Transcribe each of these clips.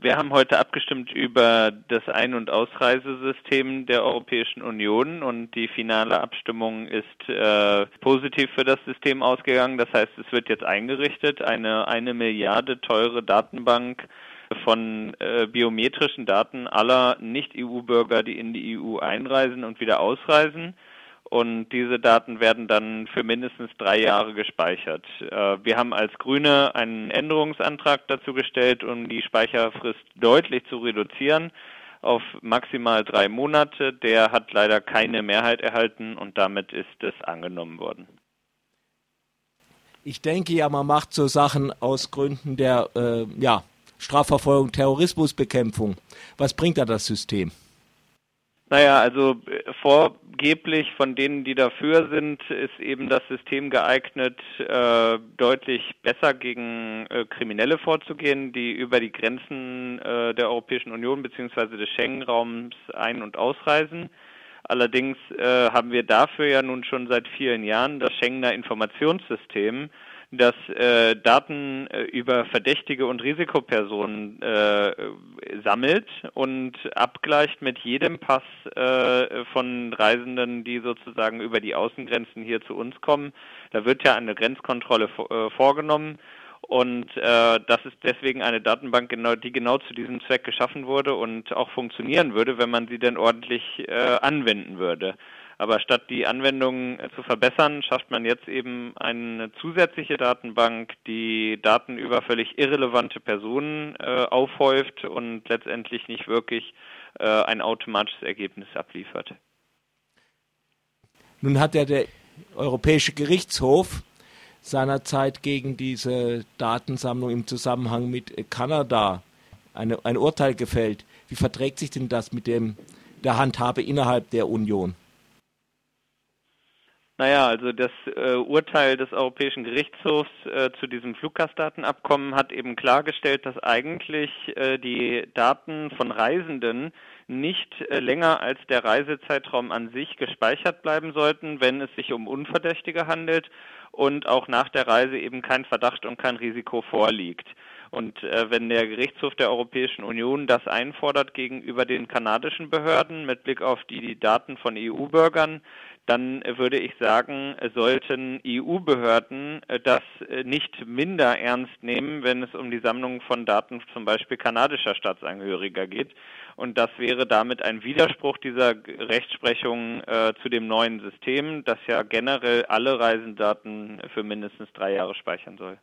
Wir haben heute abgestimmt über das Ein- und Ausreisesystem der Europäischen Union und die finale Abstimmung ist positiv für das System ausgegangen. Das heißt, es wird jetzt eingerichtet, eine Milliarde teure Datenbank von biometrischen Daten aller Nicht-EU-Bürger, die in die EU einreisen und wieder ausreisen. Und diese Daten werden dann für mindestens 3 Jahre gespeichert. Wir haben als Grüne einen Änderungsantrag dazu gestellt, um die Speicherfrist deutlich zu reduzieren auf maximal 3 Monate. Der hat leider keine Mehrheit erhalten und damit ist es angenommen worden. Ich denke ja, man macht so Sachen aus Gründen der Strafverfolgung, Terrorismusbekämpfung. Was bringt da das System? Naja, also vorgeblich von denen, die dafür sind, ist eben das System geeignet, deutlich besser gegen Kriminelle vorzugehen, die über die Grenzen der Europäischen Union bzw. des Schengen-Raums ein- und ausreisen. Allerdings haben wir dafür ja nun schon seit vielen Jahren das Schengener Informationssystem, das Daten über Verdächtige und Risikopersonen sammelt und abgleicht mit jedem Pass von Reisenden, die sozusagen über die Außengrenzen hier zu uns kommen. Da wird ja eine Grenzkontrolle vorgenommen. Und das ist deswegen eine Datenbank, die genau zu diesem Zweck geschaffen wurde und auch funktionieren würde, wenn man sie denn ordentlich anwenden würde. Aber statt die Anwendung zu verbessern, schafft man jetzt eben eine zusätzliche Datenbank, die Daten über völlig irrelevante Personen aufhäuft und letztendlich nicht wirklich ein automatisches Ergebnis abliefert. Nun hat ja der Europäische Gerichtshof seinerzeit gegen diese Datensammlung im Zusammenhang mit Kanada ein Urteil gefällt. Wie verträgt sich denn das mit der Handhabe innerhalb der Union? Naja, also das Urteil des Europäischen Gerichtshofs zu diesem Fluggastdatenabkommen hat eben klargestellt, dass eigentlich die Daten von Reisenden nicht länger als der Reisezeitraum an sich gespeichert bleiben sollten, wenn es sich um Unverdächtige handelt und auch nach der Reise eben kein Verdacht und kein Risiko vorliegt. Und wenn der Gerichtshof der Europäischen Union das einfordert gegenüber den kanadischen Behörden mit Blick auf die Daten von EU-Bürgern, dann würde ich sagen, sollten EU-Behörden das nicht minder ernst nehmen, wenn es um die Sammlung von Daten zum Beispiel kanadischer Staatsangehöriger geht. Und das wäre damit ein Widerspruch dieser Rechtsprechung zu dem neuen System, das ja generell alle Reisedaten für mindestens 3 Jahre speichern soll.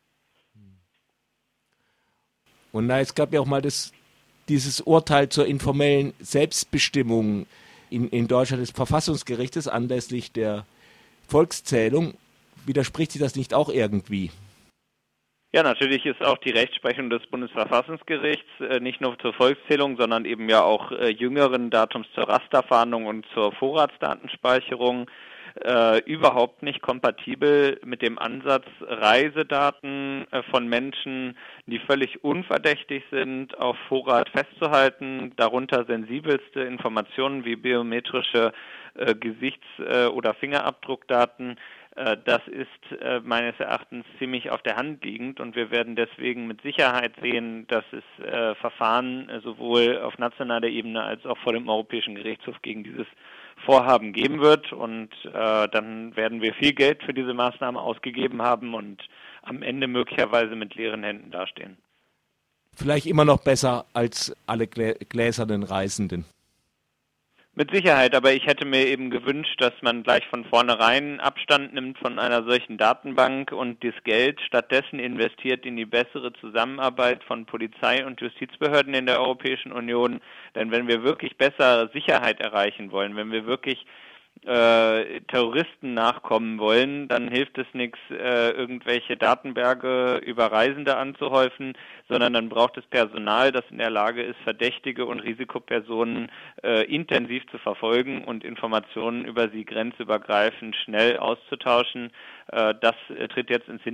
Und es gab ja auch mal dieses Urteil zur informellen Selbstbestimmung in Deutschland des Verfassungsgerichtes anlässlich der Volkszählung. Widerspricht sich das nicht auch irgendwie? Ja, natürlich ist auch die Rechtsprechung des Bundesverfassungsgerichts nicht nur zur Volkszählung, sondern eben ja auch jüngeren Datums zur Rasterfahndung und zur Vorratsdatenspeicherung überhaupt nicht kompatibel mit dem Ansatz, Reisedaten von Menschen, die völlig unverdächtig sind, auf Vorrat festzuhalten, darunter sensibelste Informationen wie biometrische Gesichts- oder Fingerabdruckdaten. Das ist meines Erachtens ziemlich auf der Hand liegend und wir werden deswegen mit Sicherheit sehen, dass es Verfahren sowohl auf nationaler Ebene als auch vor dem Europäischen Gerichtshof gegen dieses Vorhaben geben wird und dann werden wir viel Geld für diese Maßnahme ausgegeben haben und am Ende möglicherweise mit leeren Händen dastehen. Vielleicht immer noch besser als alle gläsernen Reisenden. Mit Sicherheit, aber ich hätte mir eben gewünscht, dass man gleich von vornherein Abstand nimmt von einer solchen Datenbank und das Geld stattdessen investiert in die bessere Zusammenarbeit von Polizei und Justizbehörden in der Europäischen Union. Denn wenn wir wirklich bessere Sicherheit erreichen wollen, wenn wir wirklich Terroristen nachkommen wollen, dann hilft es nichts, irgendwelche Datenberge über Reisende anzuhäufen, sondern dann braucht es Personal, das in der Lage ist, Verdächtige und Risikopersonen intensiv zu verfolgen und Informationen über sie grenzübergreifend schnell auszutauschen. Das tritt jetzt ins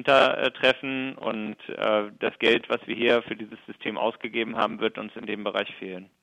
Hintertreffen und das Geld, was wir hier für dieses System ausgegeben haben, wird uns in dem Bereich fehlen.